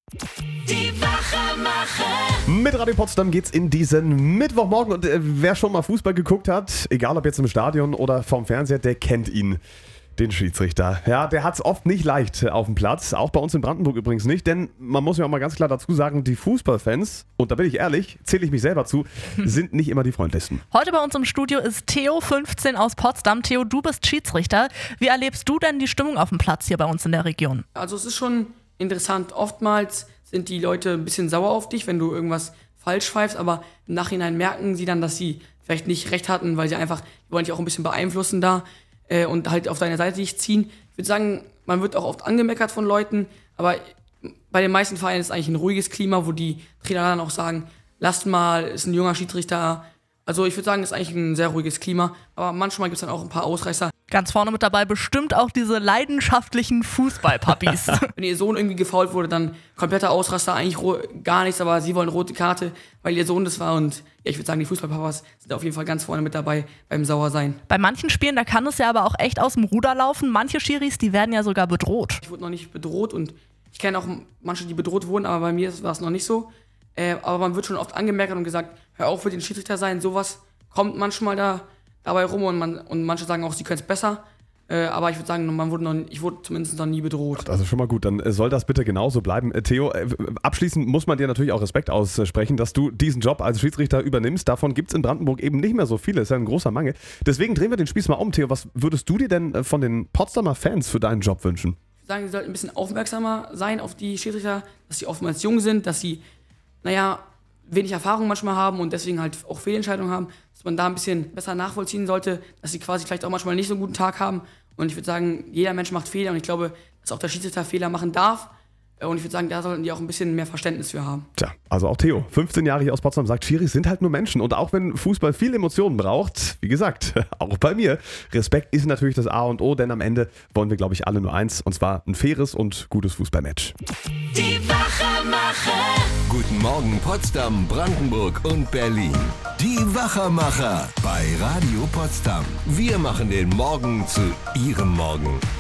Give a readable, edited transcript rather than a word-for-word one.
Die Wachemacher. Mit Radio Potsdam geht's in diesen Mittwochmorgen und wer schon mal Fußball geguckt hat, egal ob jetzt im Stadion oder vorm Fernseher, der kennt ihn, den Schiedsrichter. Ja, der hat's oft nicht leicht auf dem Platz, auch bei uns in Brandenburg übrigens nicht, denn man muss ja auch mal ganz klar dazu sagen, die Fußballfans, und da bin ich ehrlich, zähle ich mich selber zu, sind nicht immer die freundlichsten. Heute bei uns im Studio ist Theo, 15 aus Potsdam. Theo, du bist Schiedsrichter. Wie erlebst du denn die Stimmung auf dem Platz hier bei uns in der Region? Also es ist schon interessant. Oftmals sind die Leute ein bisschen sauer auf dich, wenn du irgendwas falsch pfeifst, aber im Nachhinein merken sie dann, dass sie vielleicht nicht recht hatten, weil sie einfach, die wollen dich auch ein bisschen beeinflussen da und halt auf deine Seite dich ziehen. Ich würde sagen, man wird auch oft angemeckert von Leuten, aber bei den meisten Vereinen ist es eigentlich ein ruhiges Klima, wo die Trainer dann auch sagen, lasst mal, ist ein junger Schiedsrichter. Also ich würde sagen, es ist eigentlich ein sehr ruhiges Klima, aber manchmal gibt es dann auch ein paar Ausreißer. Ganz vorne mit dabei bestimmt auch diese leidenschaftlichen Fußballpuppies. Wenn ihr Sohn irgendwie gefoult wurde, dann kompletter Ausraster, eigentlich gar nichts, aber sie wollen rote Karte, weil ihr Sohn das war. Und ja, ich würde sagen, die Fußballpapas sind auf jeden Fall ganz vorne mit dabei beim Sauersein. Bei manchen Spielen, da kann es ja aber auch echt aus dem Ruder laufen. Manche Schiris, die werden ja sogar bedroht. Ich wurde noch nicht bedroht und ich kenne auch manche, die bedroht wurden, aber bei mir war es noch nicht so. Aber man wird schon oft angemerkt und gesagt, hör auf mit den Schiedsrichter sein, sowas kommt manchmal dabei rum und manche sagen auch, sie können es besser. Aber ich würde sagen, ich wurde zumindest noch nie bedroht. Das ist schon mal gut, dann soll das bitte genauso bleiben. Theo, abschließend muss man dir natürlich auch Respekt aussprechen, dass du diesen Job als Schiedsrichter übernimmst. Davon gibt es in Brandenburg eben nicht mehr so viele, ist ja ein großer Mangel. Deswegen drehen wir den Spieß mal um. Theo, was würdest du dir denn von den Potsdamer Fans für deinen Job wünschen? Ich würde sagen, sie sollten ein bisschen aufmerksamer sein auf die Schiedsrichter, dass sie oftmals jung sind, dass sie, wenig Erfahrung manchmal haben und deswegen halt auch Fehlentscheidungen haben, dass man da ein bisschen besser nachvollziehen sollte, dass sie quasi vielleicht auch manchmal nicht so einen guten Tag haben. Und ich würde sagen, jeder Mensch macht Fehler und ich glaube, dass auch der Schiedsrichter Fehler machen darf. Und ich würde sagen, da sollten die auch ein bisschen mehr Verständnis für haben. Tja, also auch Theo, 15 Jahre hier aus Potsdam, sagt, Schiris sind halt nur Menschen. Und auch wenn Fußball viel Emotionen braucht, wie gesagt, auch bei mir, Respekt ist natürlich das A und O, denn am Ende wollen wir, glaube ich, alle nur eins, und zwar ein faires und gutes Fußballmatch. Die Wachemacher. Guten Morgen Potsdam, Brandenburg und Berlin. Die Wachemacher bei Radio Potsdam. Wir machen den Morgen zu Ihrem Morgen.